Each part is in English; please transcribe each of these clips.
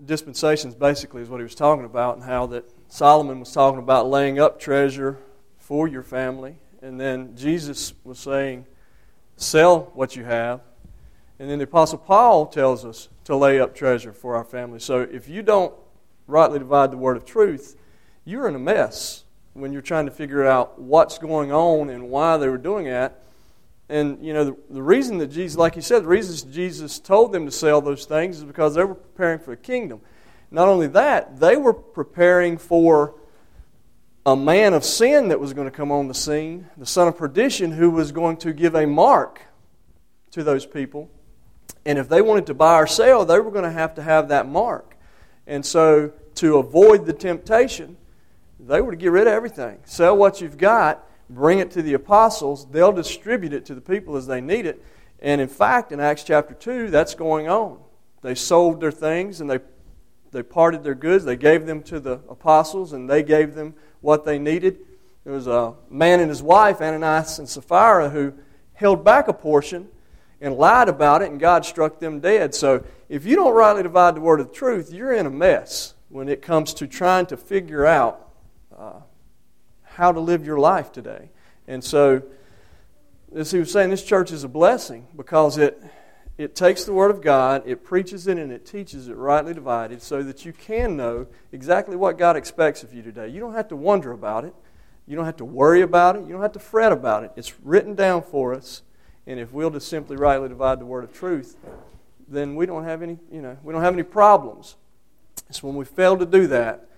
dispensations basically is what he was talking about, and how that Solomon was talking about laying up treasure for your family. And then Jesus was saying, sell what you have. And then the Apostle Paul tells us to lay up treasure for our family. So if you don't rightly divide the word of truth, you're in a mess when you're trying to figure out what's going on and why they were doing that. And, you know, the reason that Jesus, like he said, the reason Jesus told them to sell those things is because they were preparing for the kingdom. Not only that, they were preparing for a man of sin that was going to come on the scene, the son of perdition, who was going to give a mark to those people. And if they wanted to buy or sell, they were going to have that mark. And so to avoid the temptation, they were to get rid of everything. Sell what you've got, bring it to the apostles. They'll distribute it to the people as they need it. And in fact, in Acts chapter 2, that's going on. They sold their things and they parted their goods. They gave them to the apostles and they gave them what they needed. There was a man and his wife, Ananias and Sapphira, who held back a portion and lied about it, and God struck them dead. So if you don't rightly divide the word of truth, you're in a mess when it comes to trying to figure out how to live your life today. And so, as he was saying, this church is a blessing because it takes the Word of God, it preaches it, and it teaches it rightly divided so that you can know exactly what God expects of you today. You don't have to wonder about it. You don't have to worry about it. You don't have to fret about it. It's written down for us. And if we'll just simply rightly divide the word of truth, then we don't have any problems. It's when we fail to do that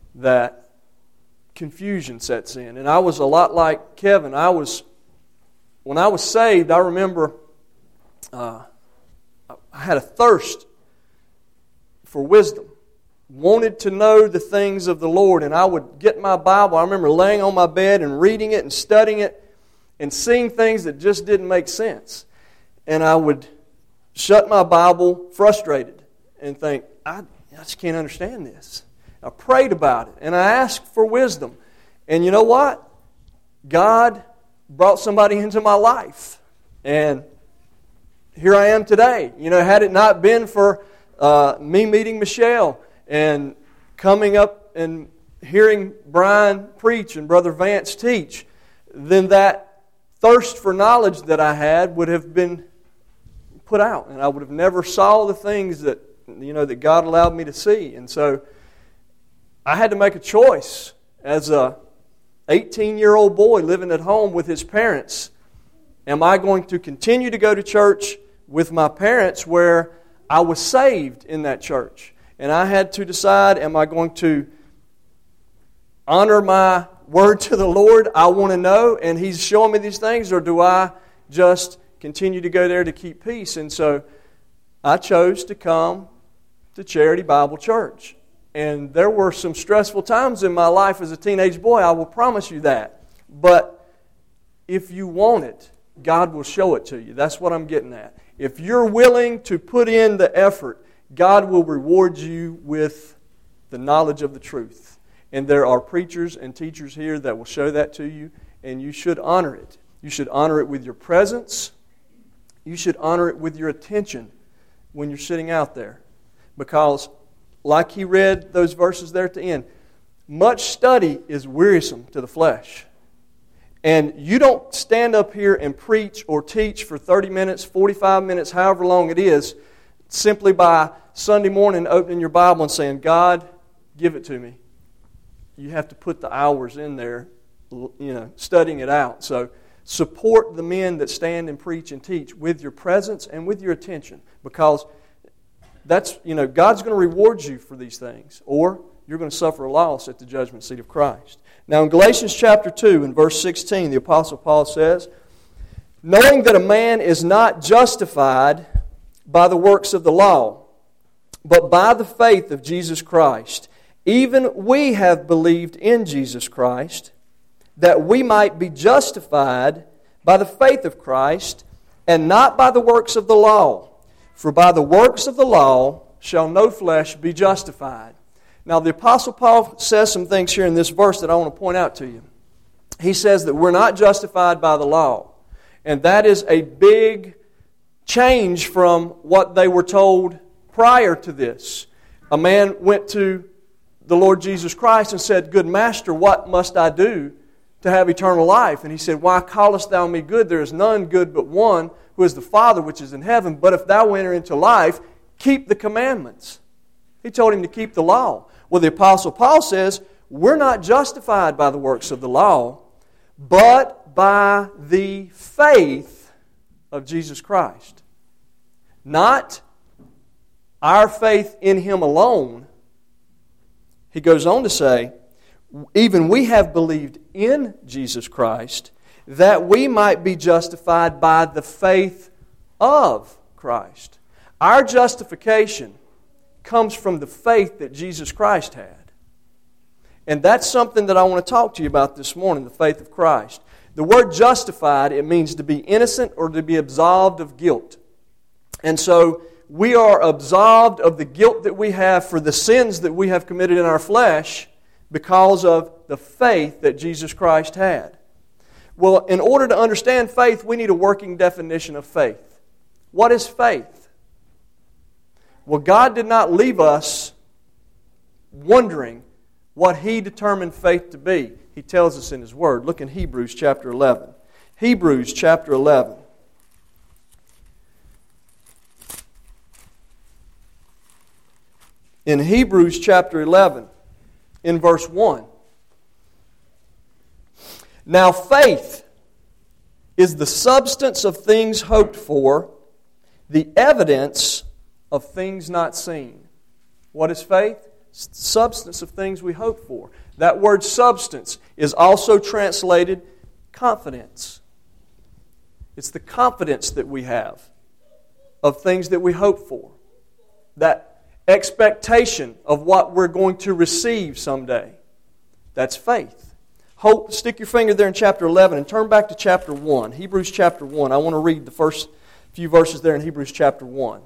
confusion sets in. And I was a lot like Kevin. When I was saved, I remember I had a thirst for wisdom. Wanted to know the things of the Lord. And I would get my Bible. I remember laying on my bed and reading it and studying it and seeing things that just didn't make sense. And I would shut my Bible frustrated and think, I just can't understand this. I prayed about it, and I asked for wisdom. And you know what? God brought somebody into my life. And here I am today. You know, had it not been for me meeting Michelle and coming up and hearing Brian preach and Brother Vance teach, then that thirst for knowledge that I had would have been put out. And I would have never saw the things that, that God allowed me to see. And so I had to make a choice as a 18-year-old boy living at home with his parents. Am I going to continue to go to church with my parents where I was saved in that church? And I had to decide, am I going to honor my word to the Lord? I want to know, and He's showing me these things, or do I just continue to go there to keep peace? And so I chose to come to Charity Bible Church. And there were some stressful times in my life as a teenage boy, I will promise you that. But if you want it, God will show it to you. That's what I'm getting at. If you're willing to put in the effort, God will reward you with the knowledge of the truth. And there are preachers and teachers here that will show that to you, and you should honor it. You should honor it with your presence. You should honor it with your attention when you're sitting out there. Because, like he read those verses there at the end, much study is wearisome to the flesh. And you don't stand up here and preach or teach for 30 minutes, 45 minutes, however long it is, simply by Sunday morning opening your Bible and saying, God, give it to me. You have to put the hours in there, studying it out. So support the men that stand and preach and teach with your presence and with your attention, because that's, God's going to reward you for these things, or you're going to suffer a loss at the judgment seat of Christ. Now in Galatians chapter 2 and verse 16, the Apostle Paul says, knowing that a man is not justified by the works of the law, but by the faith of Jesus Christ, even we have believed in Jesus Christ, that we might be justified by the faith of Christ, and not by the works of the law. For by the works of the law shall no flesh be justified. Now the Apostle Paul says some things here in this verse that I want to point out to you. He says that we're not justified by the law. And that is a big change from what they were told prior to this. A man went to the Lord Jesus Christ and said, "Good Master, what must I do to have eternal life?" And He said, "Why callest thou me good? There is none good but one, who is the Father which is in heaven. But if thou enter into life, keep the commandments." He told him to keep the law. Well, the Apostle Paul says, we're not justified by the works of the law, but by the faith of Jesus Christ. Not our faith in Him alone. He goes on to say, even we have believed in Jesus Christ, that we might be justified by the faith of Christ. Our justification comes from the faith that Jesus Christ had. And that's something that I want to talk to you about this morning, the faith of Christ. The word justified, it means to be innocent or to be absolved of guilt. And so we are absolved of the guilt that we have for the sins that we have committed in our flesh because of the faith that Jesus Christ had. Well, in order to understand faith, we need a working definition of faith. What is faith? Well, God did not leave us wondering what He determined faith to be. He tells us in His Word. Look in Hebrews chapter 11. Hebrews chapter 11. In Hebrews chapter 11, in verse 1. Now faith is the substance of things hoped for, the evidence of things not seen. What is faith? It's the substance of things we hope for. That word substance is also translated confidence. It's the confidence that we have of things that we hope for. That expectation of what we're going to receive someday. That's faith. Hope. Stick your finger there in chapter 11 and turn back to chapter 1. Hebrews chapter 1. I want to read the first few verses there in Hebrews chapter 1.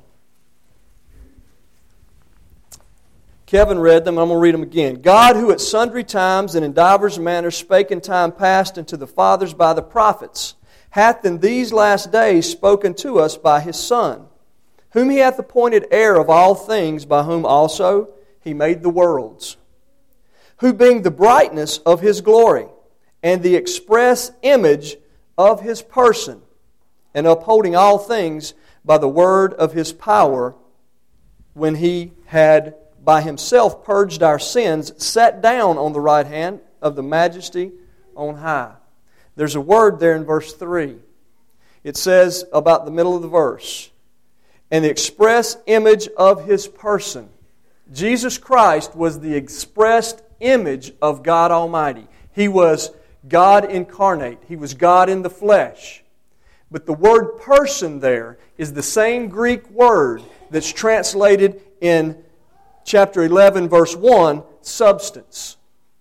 Kevin read them. I'm going to read them again. God, who at sundry times and in divers manners spake in time past unto the fathers by the prophets, hath in these last days spoken to us by His Son, whom He hath appointed heir of all things, by whom also He made the worlds, who being the brightness of His glory and the express image of His person, and upholding all things by the word of His power, when He had by Himself purged our sins, sat down on the right hand of the Majesty on high. There's a word there in verse 3. It says about the middle of the verse, and the express image of His person. Jesus Christ was the expressed image of God Almighty. He was God incarnate. He was God in the flesh. But the word person there is the same Greek word that's translated in chapter 11, verse 1, substance.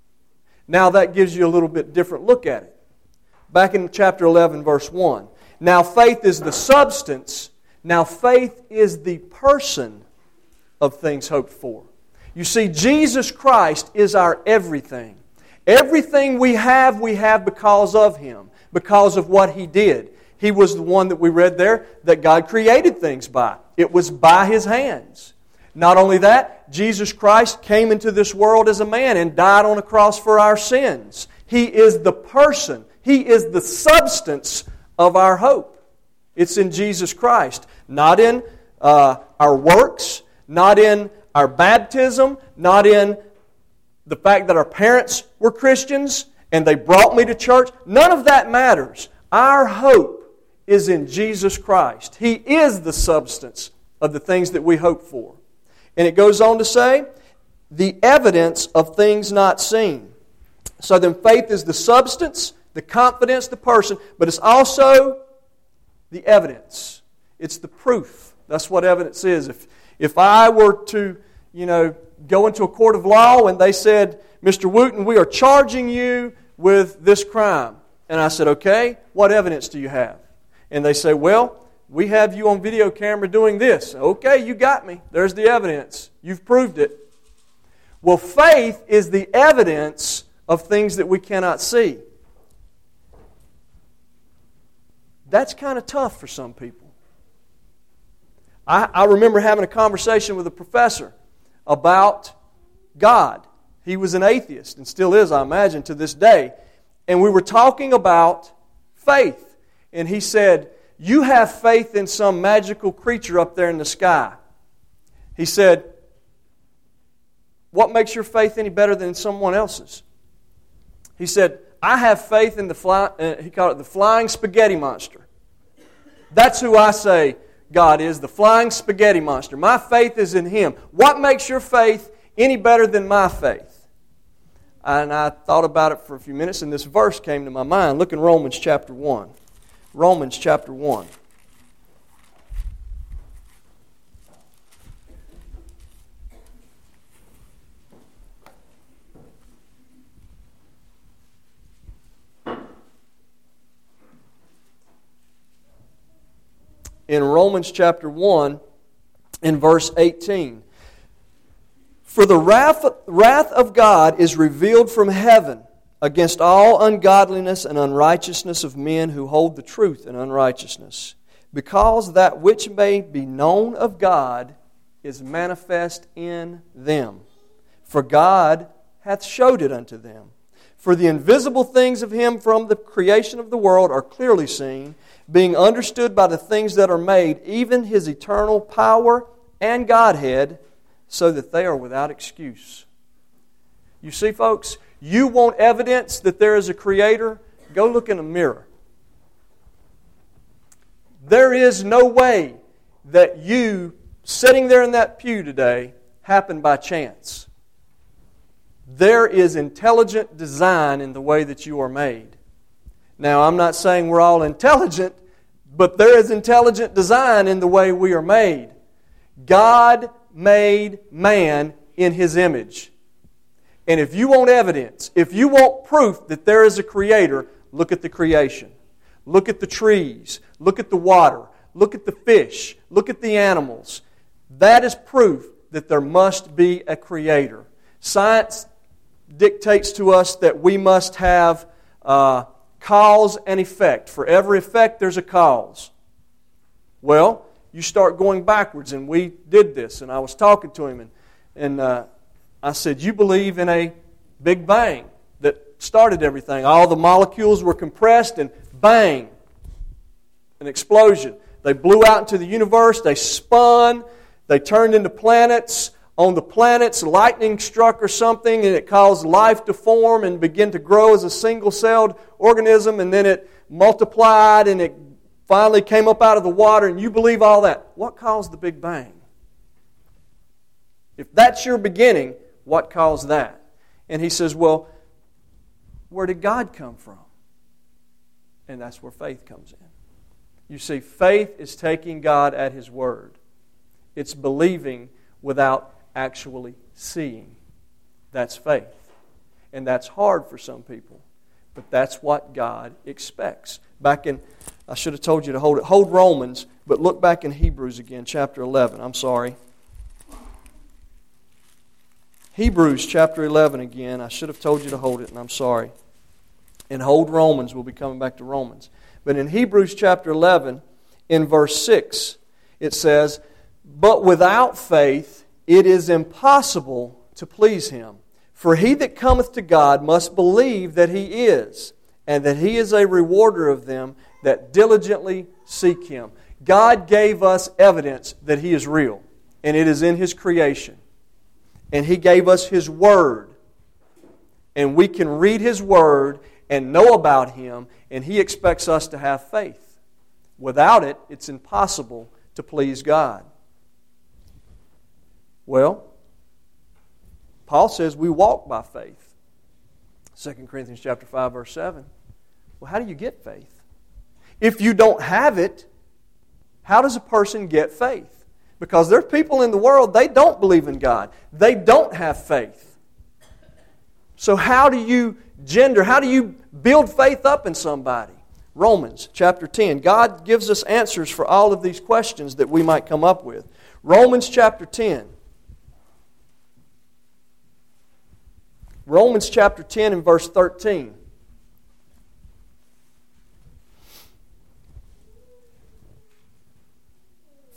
Now that gives you a little bit different look at it. Back in chapter 11, verse 1. Now faith is the substance. Now faith is the person of things hoped for. You see, Jesus Christ is our everything. Everything we have because of Him, because of what He did. He was the one that we read there that God created things by. It was by His hands. Not only that, Jesus Christ came into this world as a man and died on a cross for our sins. He is the person. He is the substance of our hope. It's in Jesus Christ. Not in our works, not in our baptism, not in the fact that our parents were Christians and they brought me to church. None of that matters. Our hope is in Jesus Christ. He is the substance of the things that we hope for. And it goes on to say, the evidence of things not seen. So then faith is the substance, the confidence, the person, but it's also the evidence. It's the proof. That's what evidence is. If I were to, go into a court of law and they said, Mr. Wooten, we are charging you with this crime. And I said, okay, what evidence do you have? And they say, well, we have you on video camera doing this. Okay, you got me. There's the evidence. You've proved it. Well, faith is the evidence of things that we cannot see. That's kind of tough for some people. I remember having a conversation with a professor about God. He was an atheist and still is, I imagine, to this day. And we were talking about faith. And he said, you have faith in some magical creature up there in the sky. He said, what makes your faith any better than someone else's? He said, I have faith in he called it the flying spaghetti monster. That's who I say God is, the flying spaghetti monster. My faith is in Him. What makes your faith any better than my faith? And I thought about it for a few minutes, and this verse came to my mind. Look in Romans chapter 1. Romans chapter 1. In Romans chapter 1, in verse 18. For the wrath of God is revealed from heaven against all ungodliness and unrighteousness of men who hold the truth in unrighteousness, because that which may be known of God is manifest in them. For God hath showed it unto them. For the invisible things of Him from the creation of the world are clearly seen, being understood by the things that are made, even His eternal power and Godhead, so that they are without excuse. You see, folks, you want evidence that there is a Creator? Go look in a mirror. There is no way that you, sitting there in that pew today, happened by chance. There is intelligent design in the way that you are made. Now, I'm not saying we're all intelligent, but there is intelligent design in the way we are made. God made man in His image. And if you want evidence, if you want proof that there is a Creator, look at the creation. Look at the trees. Look at the water. Look at the fish. Look at the animals. That is proof that there must be a Creator. Science dictates to us that we must have cause and effect. For every effect, there's a cause. Well, you start going backwards, and we did this, and I was talking to him, and I said, you believe in a Big Bang that started everything. All the molecules were compressed, and bang, an explosion. They blew out into the universe, they spun, they turned into planets. On the planets, lightning struck or something, and it caused life to form and begin to grow as a single-celled organism, and then it multiplied, and it finally came up out of the water, and you believe all that. What caused the Big Bang? If that's your beginning, what caused that? And he says, well, where did God come from? And that's where faith comes in. You see, faith is taking God at His word. It's believing without actually seeing. That's faith. And that's hard for some people. But that's what God expects. Back in, I should have told you to hold it. Hold Romans, but look back in Hebrews again, chapter 11. I'm sorry. Hebrews chapter 11 again. I should have told you to hold it, and I'm sorry. And hold Romans. We'll be coming back to Romans. But in Hebrews chapter 11, in verse 6, it says, but without faith it is impossible to please Him. For he that cometh to God must believe that He is, and that He is a rewarder of them that diligently seek Him. God gave us evidence that He is real, and it is in His creation. And He gave us His Word. And we can read His Word and know about Him, and He expects us to have faith. Without it, it's impossible to please God. Well, Paul says we walk by faith. 2 Corinthians chapter 5, verse 7. Well, how do you get faith? If you don't have it, how does a person get faith? Because there are people in the world, they don't believe in God. They don't have faith. So how do you build faith up in somebody? Romans chapter 10. God gives us answers for all of these questions that we might come up with. Romans chapter 10. Romans chapter 10 and verse 13.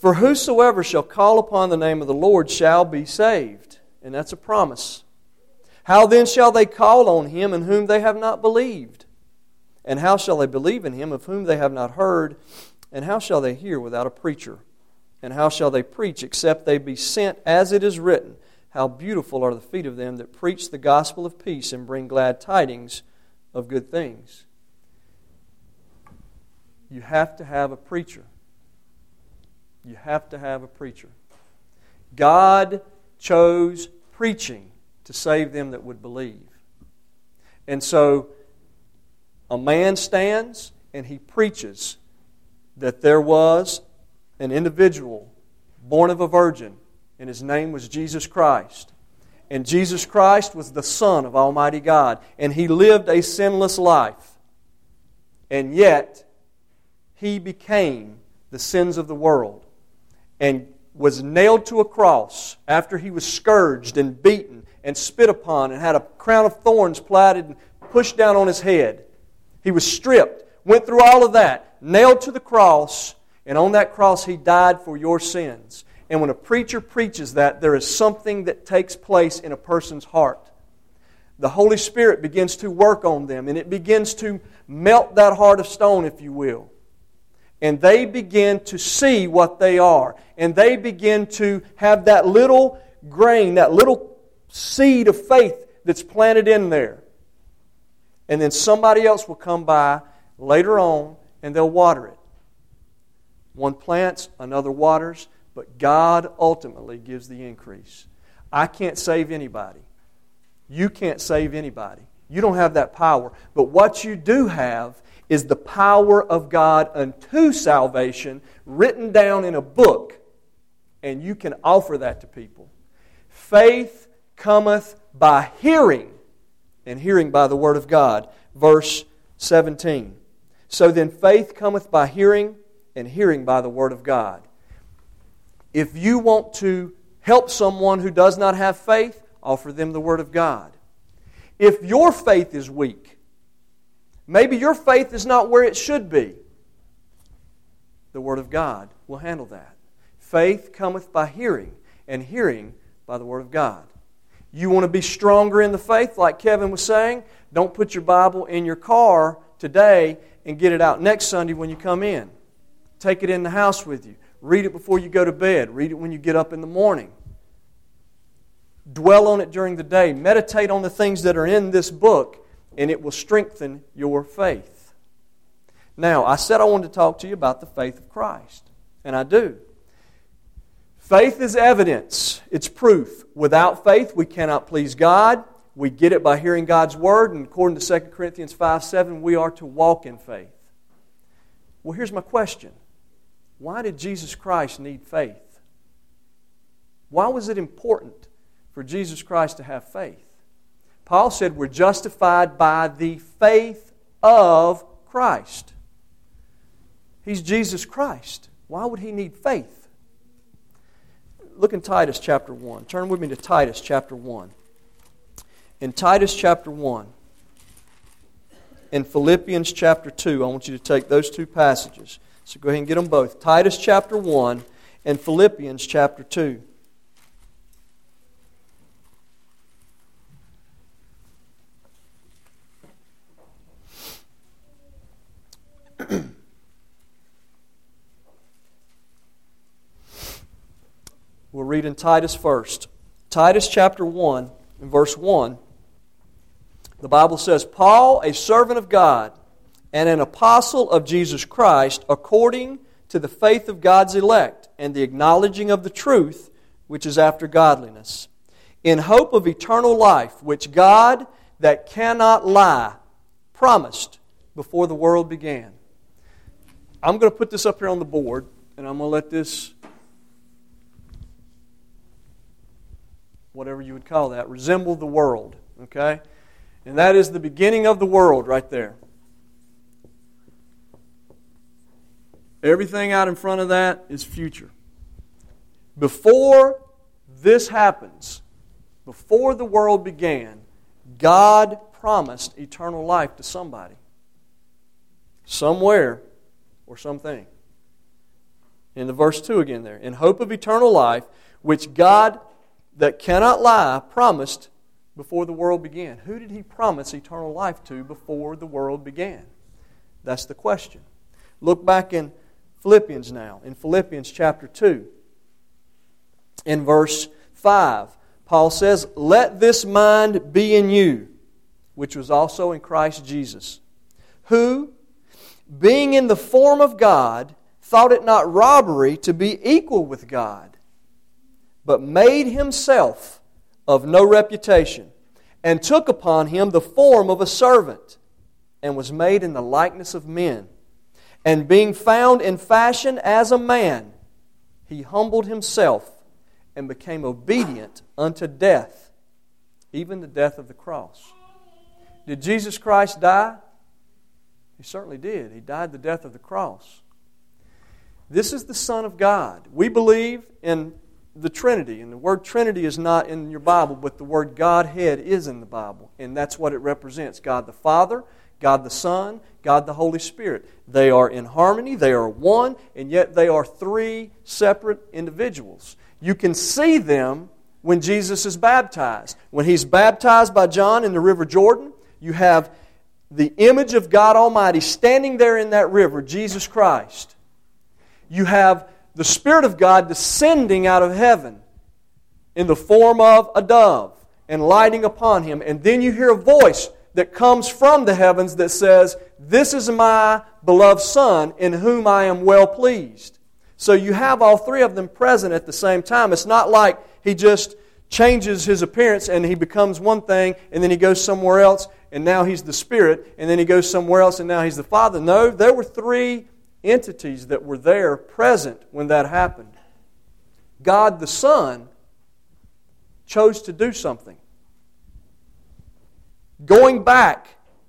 For whosoever shall call upon the name of the Lord shall be saved. And that's a promise. How then shall they call on Him in whom they have not believed? And how shall they believe in Him of whom they have not heard? And how shall they hear without a preacher? And how shall they preach except they be sent? As it is written, how beautiful are the feet of them that preach the gospel of peace and bring glad tidings of good things. You have to have a preacher. You have to have a preacher. God chose preaching to save them that would believe. And so a man stands and he preaches that there was an individual born of a virgin, and his name was Jesus Christ. And Jesus Christ was the Son of Almighty God, and He lived a sinless life. And yet, He became the sins of the world and was nailed to a cross after He was scourged and beaten and spit upon and had a crown of thorns plaited and pushed down on His head. He was stripped, went through all of that, nailed to the cross, and on that cross He died for your sins. And when a preacher preaches that, there is something that takes place in a person's heart. The Holy Spirit begins to work on them, and it begins to melt that heart of stone, if you will. And they begin to see what they are. And they begin to have that little grain, that little seed of faith that's planted in there. And then somebody else will come by later on and they'll water it. One plants, another waters, but God ultimately gives the increase. I can't save anybody. You can't save anybody. You don't have that power. But what you do have is the power of God unto salvation written down in a book, and you can offer that to people. Faith cometh by hearing, and hearing by the Word of God. Verse 17. So then faith cometh by hearing, and hearing by the Word of God. If you want to help someone who does not have faith, offer them the Word of God. If your faith is weak, maybe your faith is not where it should be, the Word of God will handle that. Faith cometh by hearing, and hearing by the Word of God. You want to be stronger in the faith, like Kevin was saying? Don't put your Bible in your car today and get it out next Sunday when you come in. Take it in the house with you. Read it before you go to bed. Read it when you get up in the morning. Dwell on it during the day. Meditate on the things that are in this book, and it will strengthen your faith. Now, I said I wanted to talk to you about the faith of Christ, and I do. Faith is evidence. It's proof. Without faith, we cannot please God. We get it by hearing God's Word, and according to 2 Corinthians 5:7, we are to walk in faith. Well, here's my question. Why did Jesus Christ need faith? Why was it important for Jesus Christ to have faith? Paul said we're justified by the faith of Christ. He's Jesus Christ. Why would He need faith? Look in Titus chapter 1. Turn with me to Titus chapter 1. In Titus chapter 1, in Philippians chapter 2, I want you to take those two passages. So go ahead and get them both. Titus chapter 1 and Philippians chapter 2. We'll read in Titus first. Titus chapter 1 and verse 1. The Bible says, Paul, a servant of God, and an apostle of Jesus Christ, according to the faith of God's elect, and the acknowledging of the truth, which is after godliness, in hope of eternal life, which God, that cannot lie, promised before the world began. I'm going to put this up here on the board, and I'm going to let this, whatever you would call that, resemble the world. Okay? And that is the beginning of the world right there. Everything out in front of that is future. Before this happens, before the world began, God promised eternal life to somebody. Somewhere or something. In the verse 2 again there. In hope of eternal life, which God that cannot lie promised before the world began. Who did He promise eternal life to before the world began? That's the question. Look back in Philippians now. In Philippians chapter 2. In verse 5. Paul says, let this mind be in you, which was also in Christ Jesus, who, being in the form of God, thought it not robbery to be equal with God, but made Himself of no reputation, and took upon Him the form of a servant, and was made in the likeness of men. And being found in fashion as a man, He humbled Himself, and became obedient unto death, even the death of the cross. Did Jesus Christ die? He certainly did. He died the death of the cross. This is the Son of God. We believe in the Trinity, and the word Trinity is not in your Bible, but the word Godhead is in the Bible, and that's what it represents. God the Father, God the Son, God the Holy Spirit. They are in harmony, they are one, and yet they are three separate individuals. You can see them when Jesus is baptized. When He's baptized by John in the River Jordan, you have the image of God Almighty standing there in that river, Jesus Christ. You have the Spirit of God descending out of heaven in the form of a dove and lighting upon Him. And then you hear a voice that comes from the heavens that says, this is my beloved Son in whom I am well pleased. So you have all three of them present at the same time. It's not like He just changes His appearance and He becomes one thing and then He goes somewhere else and now He's the Spirit and then He goes somewhere else and now He's the Father. No, there were three entities that were there present when that happened. God the Son chose to do something. Going back,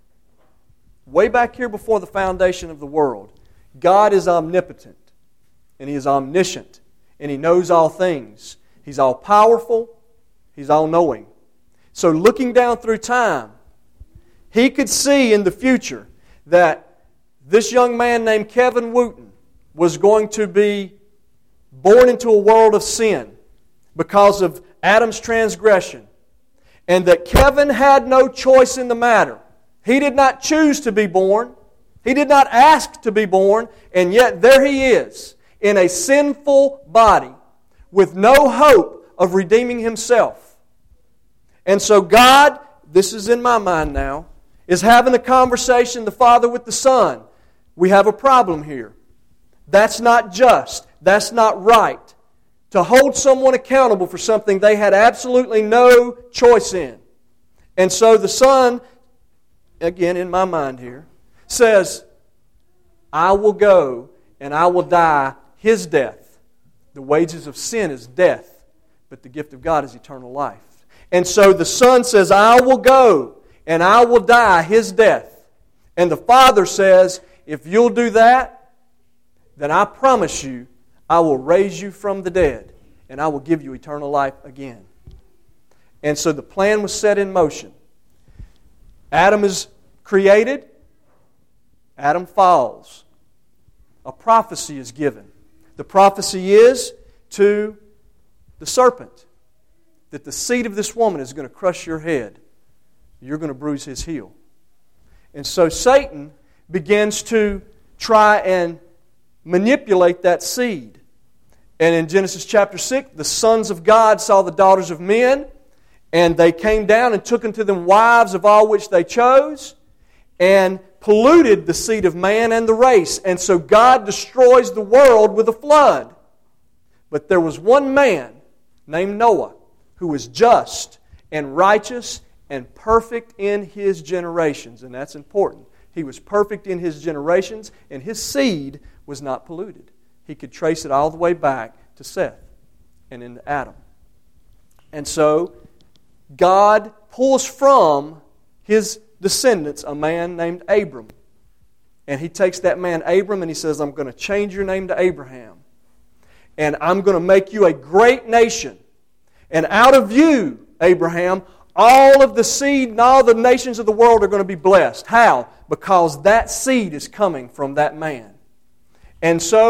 way back here before the foundation of the world, God is omnipotent. And He is omniscient. And He knows all things. He's all-powerful. He's all-knowing. So looking down through time, He could see in the future that this young man named Kevin Wooten was going to be born into a world of sin because of Adam's transgression. And that Kevin had no choice in the matter. He did not choose to be born. He did not ask to be born. And yet there he is, in a sinful body with no hope of redeeming himself. And so God, this is in my mind now, is having a conversation, the Father with the Son. We have a problem here. That's not just. That's not right. To hold someone accountable for something they had absolutely no choice in. And so the Son, again in my mind here, says, I will go and I will die His death. The wages of sin is death, but the gift of God is eternal life. And so the Son says, I will go and I will die His death. And the Father says, if you'll do that, then I promise you, I will raise you from the dead and I will give you eternal life again. And so the plan was set in motion. Adam is created. Adam falls. A prophecy is given. The prophecy is to the serpent that the seed of this woman is going to crush your head. You're going to bruise his heel. And so Satan begins to try and manipulate that seed. And in Genesis chapter 6, the sons of God saw the daughters of men, and they came down and took unto them wives of all which they chose, and polluted the seed of man and the race. And so God destroys the world with a flood. But there was one man named Noah who was just and righteous and perfect in his generations. And that's important. He was perfect in his generations, and his seed was not polluted. He could trace it all the way back to Seth and into Adam. And so God pulls from his descendants a man named Abram. And He takes that man Abram and He says, I'm going to change your name to Abraham. And I'm going to make you a great nation. And out of you, Abraham, all of the seed and all the nations of the world are going to be blessed. How? Because that seed is coming from that man. And so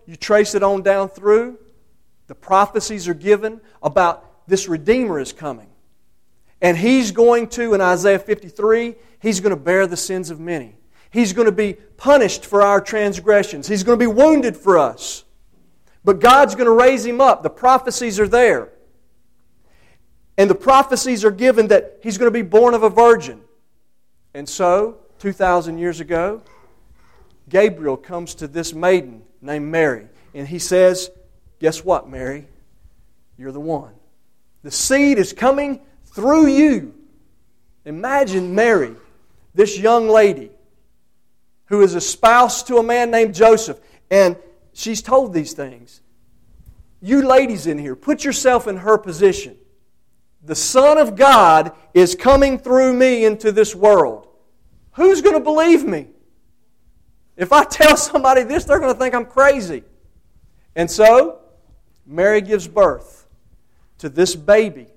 you trace it on down through, the prophecies are given about this Redeemer is coming. And He's going to, in Isaiah 53, He's going to bear the sins of many. He's going to be punished for our transgressions. He's going to be wounded for us. But God's going to raise Him up. The prophecies are there. And the prophecies are given that He's going to be born of a virgin. And so, 2,000 years ago, Gabriel comes to this maiden named Mary. And he says, guess what, Mary? You're the one. The seed is coming through you. Imagine Mary, this young lady, who is a spouse to a man named Joseph. And she's told these things. You ladies in here, put yourself in her position. The Son of God is coming through me into this world. Who's going to believe me? If I tell somebody this, they're going to think I'm crazy. And so, Mary gives birth to this baby,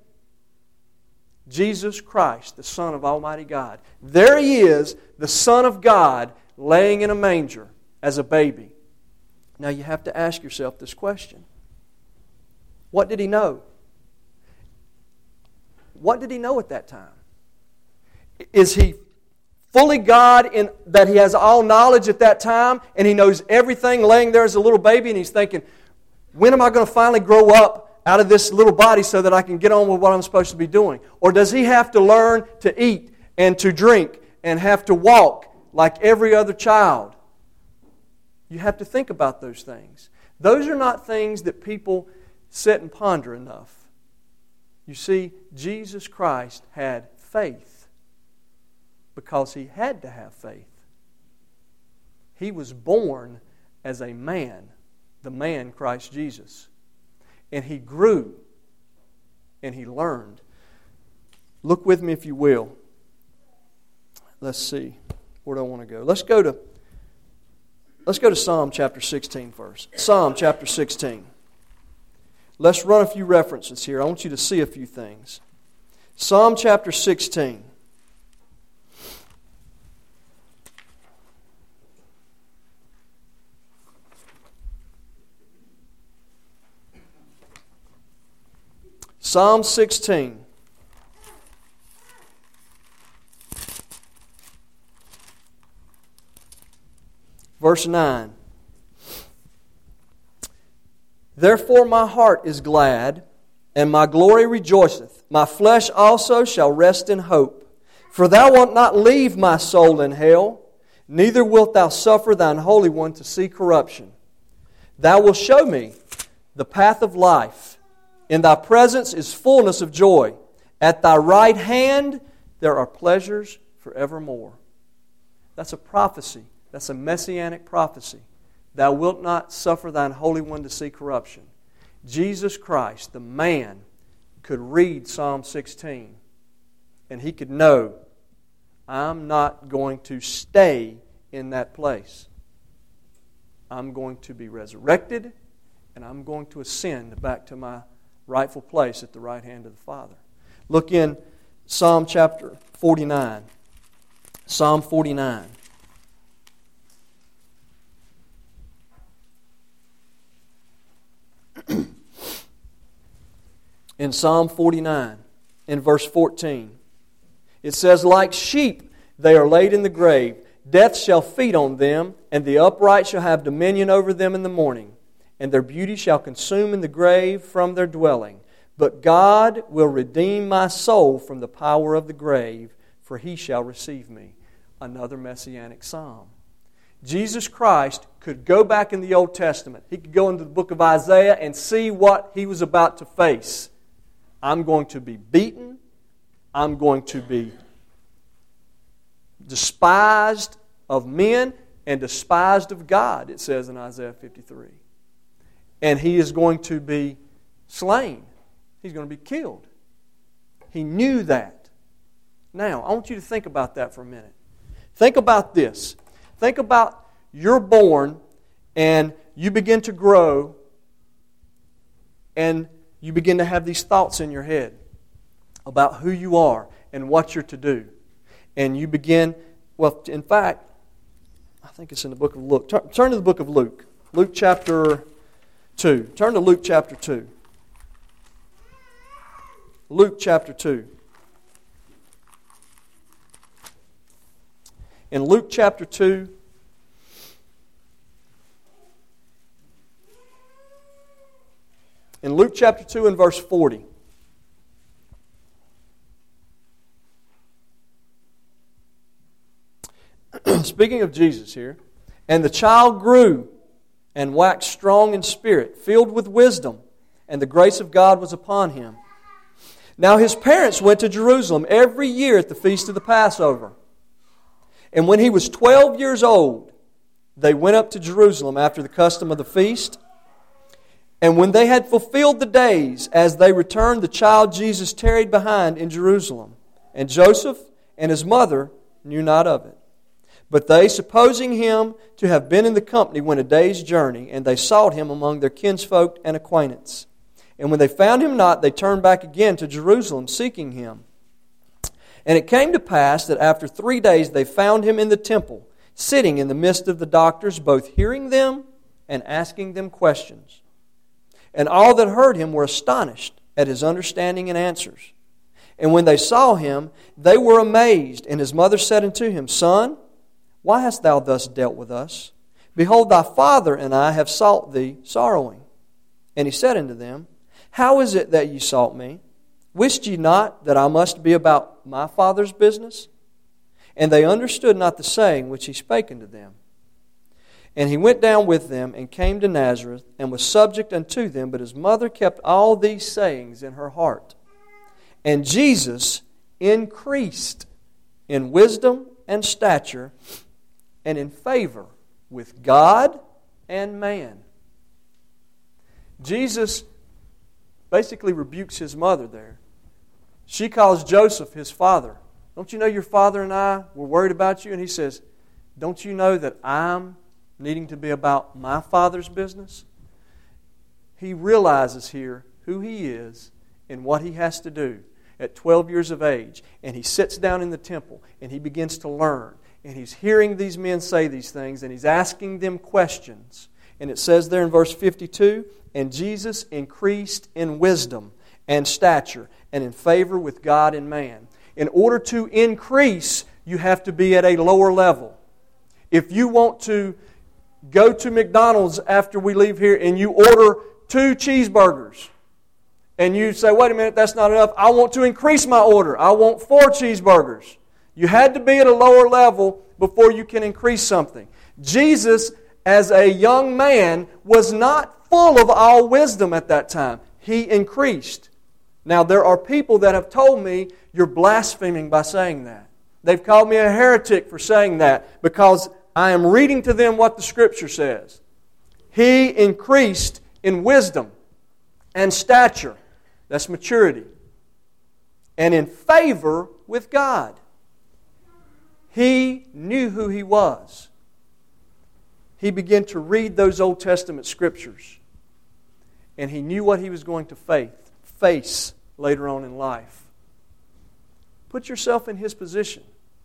Jesus Christ, the Son of Almighty God. There He is, the Son of God, laying in a manger as a baby. Now you have to ask yourself this question. What did He know? What did He know at that time? Is He fully God in that He has all knowledge at that time and He knows everything laying there as a little baby and He's thinking, when am I going to finally grow up out of this little body so that I can get on with what I'm supposed to be doing? Or does He have to learn to eat and to drink and have to walk like every other child? You have to think about those things. Those are not things that people sit and ponder enough. You see, Jesus Christ had faith because He had to have faith. He was born as a man, the man Christ Jesus. And He grew and He learned. Look with me if you will. Let's see. Where do I want to go? Let's go to Psalm chapter 16 first. Psalm chapter 16. Let's run a few references here. I want you to see a few things. Psalm chapter 16. Psalm 16. Verse 9. Therefore my heart is glad, and my glory rejoiceth. My flesh also shall rest in hope. For Thou wilt not leave my soul in hell, neither wilt Thou suffer Thine Holy One to see corruption. Thou wilt show me the path of life. In Thy presence is fullness of joy. At Thy right hand there are pleasures forevermore. That's a prophecy. That's a messianic prophecy. Thou wilt not suffer Thine Holy One to see corruption. Jesus Christ, the man, could read Psalm 16 and he could know, I'm not going to stay in that place. I'm going to be resurrected and I'm going to ascend back to my rightful place at the right hand of the Father. Look in Psalm chapter 49. Psalm 49. In Psalm 49, in verse 14, it says, like sheep they are laid in the grave. Death shall feed on them, and the upright shall have dominion over them in the morning. And their beauty shall consume in the grave from their dwelling. But God will redeem my soul from the power of the grave, for He shall receive me. Another messianic psalm. Jesus Christ could go back in the Old Testament. He could go into the book of Isaiah and see what He was about to face. I'm going to be beaten. I'm going to be despised of men and despised of God, it says in Isaiah 53. And He is going to be slain. He's going to be killed. He knew that. Now, I want you to think about that for a minute. Think about this. Think about you're born and you begin to grow and you begin to have these thoughts in your head about who you are and what you're to do. And you begin, well, in fact, I think it's in the book of Luke. Turn to the book of Luke. Luke chapter 2. Turn to Luke chapter 2. Luke chapter 2. In Luke chapter 2, in Luke chapter 2 and verse 40. Speaking of Jesus here, and the child grew and waxed strong in spirit, filled with wisdom, and the grace of God was upon him. Now his parents went to Jerusalem every year at the feast of the Passover. And when he was 12 years old, they went up to Jerusalem after the custom of the feast. And when they had fulfilled the days, as they returned, the child Jesus tarried behind in Jerusalem. And Joseph and his mother knew not of it. But they, supposing him to have been in the company, went a day's journey, and they sought him among their kinsfolk and acquaintance. And when they found him not, they turned back again to Jerusalem, seeking him. And it came to pass that after 3 days they found him in the temple, sitting in the midst of the doctors, both hearing them and asking them questions. And all that heard him were astonished at his understanding and answers. And when they saw him, they were amazed. And his mother said unto him, Son, why hast thou thus dealt with us? Behold, thy father and I have sought thee sorrowing. And he said unto them, How is it that ye sought me? Wist ye not that I must be about my Father's business? And they understood not the saying which he spake unto them. And he went down with them, and came to Nazareth, and was subject unto them. But his mother kept all these sayings in her heart. And Jesus increased in wisdom and stature, and in favor with God and man. Jesus basically rebukes his mother there. She calls Joseph his father. Don't you know your father and I were worried about you? And he says, don't you know that I'm needing to be about my Father's business? He realizes here who he is and what he has to do at 12 years of age. And he sits down in the temple and he begins to learn. And he's hearing these men say these things, and he's asking them questions. And it says there in verse 52, And Jesus increased in wisdom and stature, and in favor with God and man. In order to increase, you have to be at a lower level. If you want to go to McDonald's after we leave here and you order 2 cheeseburgers, and you say, wait a minute, that's not enough. I want to increase my order. I want 4 cheeseburgers. You had to be at a lower level before you can increase something. Jesus, as a young man, was not full of all wisdom at that time. He increased. Now, there are people that have told me, you're blaspheming by saying that. They've called me a heretic for saying that because I am reading to them what the Scripture says. He increased in wisdom and stature. That's maturity. And in favor with God. He knew who he was. He began to read those Old Testament Scriptures. And he knew what he was going to face later on in life. Put yourself in his position.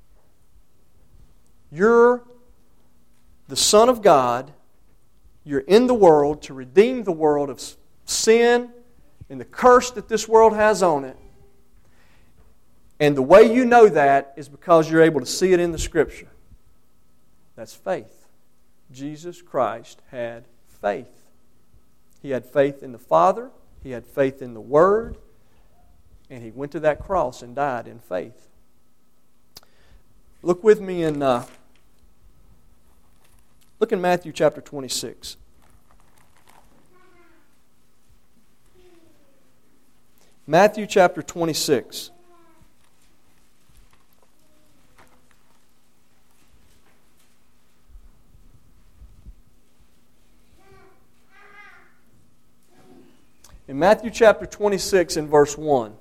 You're the Son of God. You're in the world to redeem the world of sin and the curse that this world has on it. And the way you know that is because you're able to see it in the Scripture. That's faith. Jesus Christ had faith. He had faith in the Father. He had faith in the Word. And He went to that cross and died in faith. Look with me in Matthew chapter 26. Matthew chapter 26. In Matthew chapter 26 and verse 1.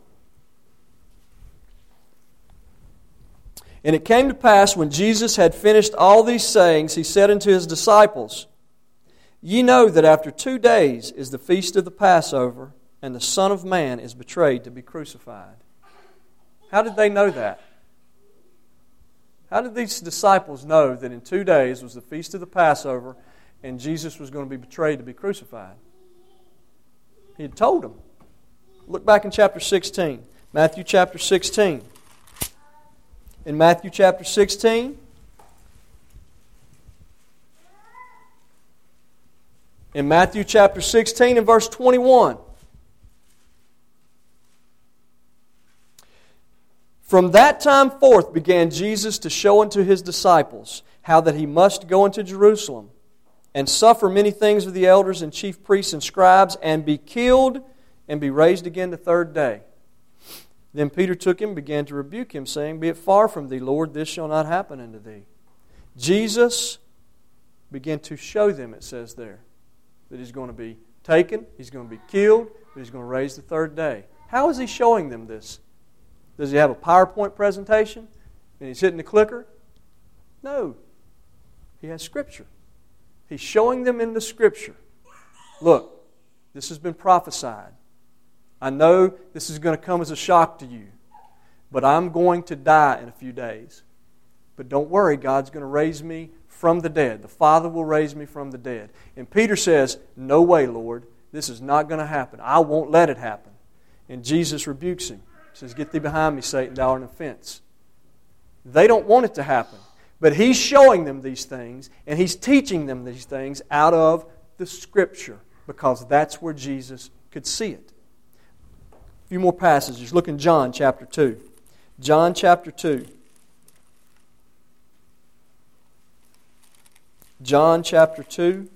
And it came to pass when Jesus had finished all these sayings, He said unto His disciples, Ye know that after 2 days is the feast of the Passover, and the Son of Man is betrayed to be crucified. How did they know that? How did these disciples know that in 2 days was the feast of the Passover, and Jesus was going to be betrayed to be crucified. He had told them. Look back in chapter 16. Matthew chapter 16. In Matthew chapter 16, in Matthew chapter 16 and verse 21, from that time forth began Jesus to show unto His disciples how that He must go into Jerusalem and suffer many things of the elders and chief priests and scribes, and be killed, and be raised again the third day. Then Peter took him and began to rebuke him, saying, Be it far from thee, Lord, this shall not happen unto thee. Jesus began to show them, it says there, that He's going to be taken, He's going to be killed, but He's going to raise the third day. How is He showing them this? Does He have a PowerPoint presentation and He's hitting the clicker? No. He has Scripture. He's showing them in the Scripture. Look, this has been prophesied. I know this is going to come as a shock to you, but I'm going to die in a few days. But don't worry, God's going to raise me from the dead. The Father will raise me from the dead. And Peter says, No way, Lord. This is not going to happen. I won't let it happen. And Jesus rebukes him. He says, Get thee behind me, Satan, thou art an offense. They don't want it to happen. But He's showing them these things, and He's teaching them these things out of the Scripture, because that's where Jesus could see it. A few more passages. Look in John chapter 2. John chapter 2. John chapter 2.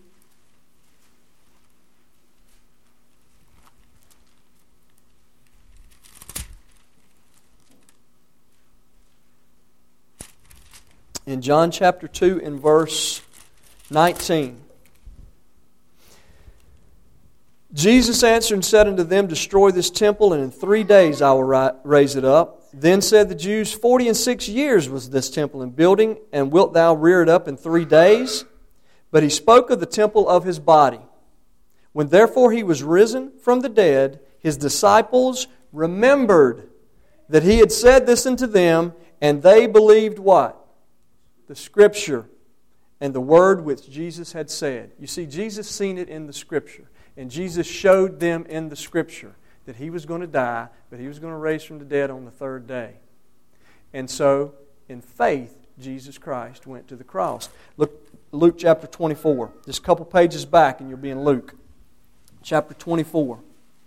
In John chapter 2 in verse 19. Jesus answered and said unto them, Destroy this temple, and in 3 days I will raise it up. Then said the Jews, 46 years was this temple in building, and wilt thou rear it up in 3 days? But He spoke of the temple of His body. When therefore He was risen from the dead, His disciples remembered that He had said this unto them, and they believed what? The Scripture and the word which Jesus had said. You see, Jesus seen it in the Scripture. And Jesus showed them in the Scripture that He was going to die, but He was going to raise from the dead on the third day. And so, in faith, Jesus Christ went to the cross. Look, Luke chapter 24. Just a couple pages back and you'll be in Luke. Chapter 24.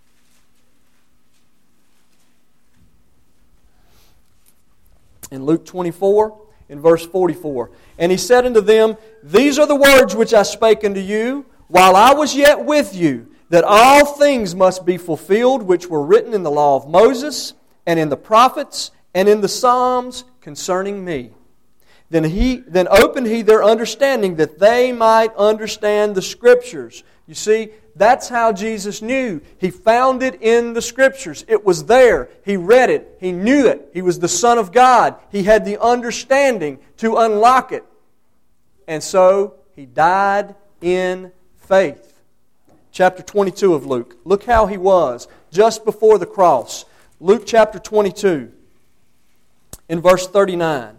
In Luke 24, in verse 44. And He said unto them, These are the words which I spake unto you, while I was yet with you, that all things must be fulfilled which were written in the law of Moses, and in the prophets, and in the Psalms concerning me. Then opened He their understanding, that they might understand the Scriptures. You see, that's how Jesus knew. He found it in the Scriptures. It was there. He read it. He knew it. He was the Son of God. He had the understanding to unlock it. And so, He died in faith. Chapter 22 of Luke. Look how He was just before the cross. Luke chapter 22, in verse 39.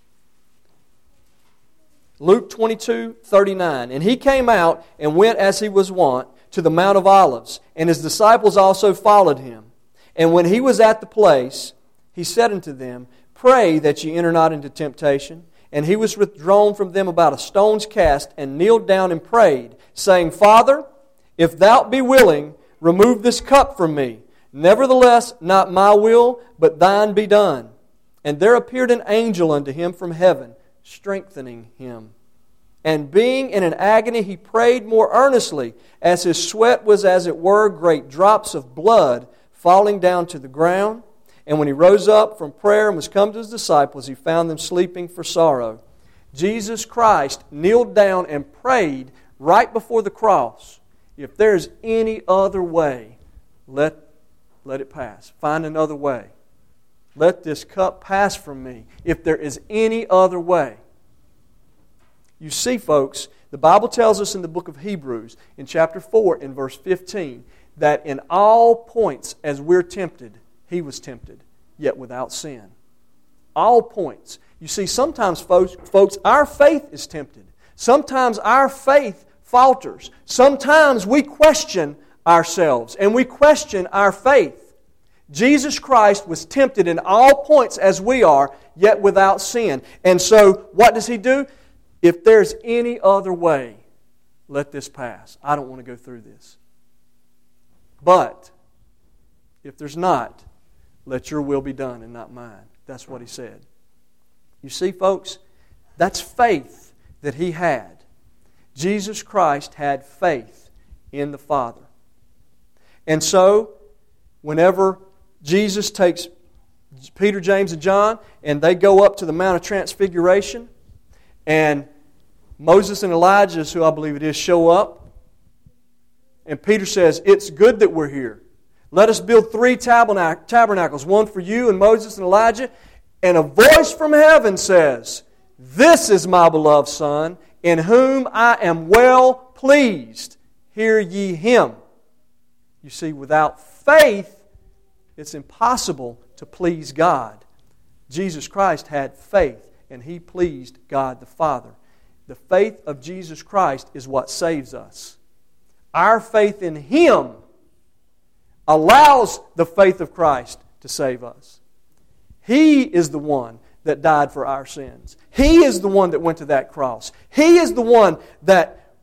Luke 22:39. And He came out and went as He was wont to the Mount of Olives, and His disciples also followed Him. And when He was at the place, He said unto them, Pray that ye enter not into temptation. And He was withdrawn from them about a stone's cast, and kneeled down and prayed, saying, Father, if Thou be willing, remove this cup from me. Nevertheless, not my will, but Thine be done. And there appeared an angel unto him from heaven, strengthening him. And being in an agony, he prayed more earnestly, as his sweat was as it were great drops of blood falling down to the ground. And when he rose up from prayer and was come to his disciples, he found them sleeping for sorrow. Jesus Christ kneeled down and prayed right before the cross. If there's any other way, let it pass. Find another way. Let this cup pass from me. If there is any other way. You see, folks, the Bible tells us in the book of Hebrews, in chapter 4, in verse 15, that in all points as we're tempted, He was tempted, yet without sin. All points. You see, sometimes, folks, our faith is tempted. Sometimes our faith falters. Sometimes we question ourselves and we question our faith. Jesus Christ was tempted in all points as we are, yet without sin. And so, what does He do? If there's any other way, let this pass. I don't want to go through this. But, if there's not, let your will be done and not mine. That's what He said. You see, folks, that's faith that He had. Jesus Christ had faith in the Father. And so, whenever Jesus takes Peter, James, and John, and they go up to the Mount of Transfiguration, and Moses and Elijah, who I believe it is, show up, and Peter says, "It's good that we're here. Let us build 3 tabernacles, one for you and Moses and Elijah." And a voice from heaven says, "This is my beloved Son, in whom I am well pleased. Hear ye Him." You see, without faith, it's impossible to please God. Jesus Christ had faith, and He pleased God the Father. The faith of Jesus Christ is what saves us. Our faith in Him allows the faith of Christ to save us. He is the one that died for our sins. He is the one that went to that cross. He is the one that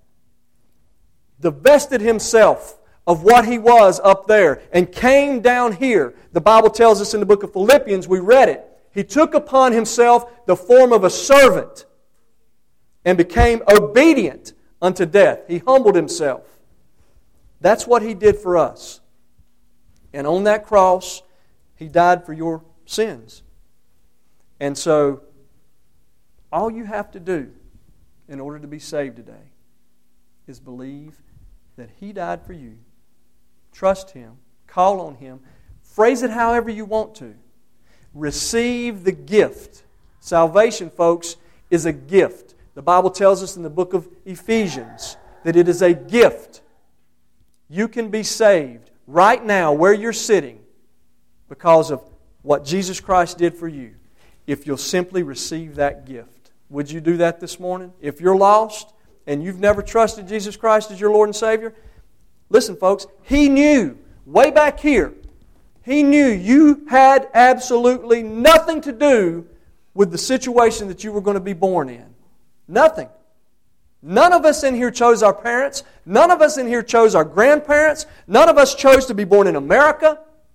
divested Himself of what He was up there and came down here. The Bible tells us in the book of Philippians, we read it, He took upon Himself the form of a servant and became obedient unto death. He humbled Himself. That's what He did for us. And on that cross, He died for your sins. And so, all you have to do in order to be saved today is believe that He died for you. Trust Him. Call on Him. Phrase it however you want to. Receive the gift. Salvation, folks, is a gift. The Bible tells us in the book of Ephesians that it is a gift. You can be saved right now where you're sitting because of what Jesus Christ did for you if you'll simply receive that gift. Would you do that this morning? If you're lost and you've never trusted Jesus Christ as your Lord and Savior, listen, folks, He knew way back here, He knew you had absolutely nothing to do with the situation that you were going to be born in. Nothing. None of us in here chose our parents. None of us in here chose our grandparents. None of us chose to be born in America.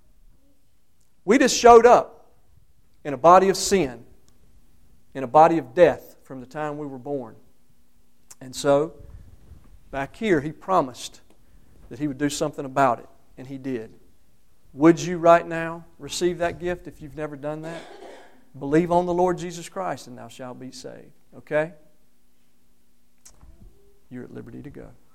We just showed up in a body of sin, in a body of death from the time we were born. And so, back here, He promised that He would do something about it, and He did. Would you right now receive that gift if you've never done that? Believe on the Lord Jesus Christ, and thou shalt be saved. Okay? You're at liberty to go.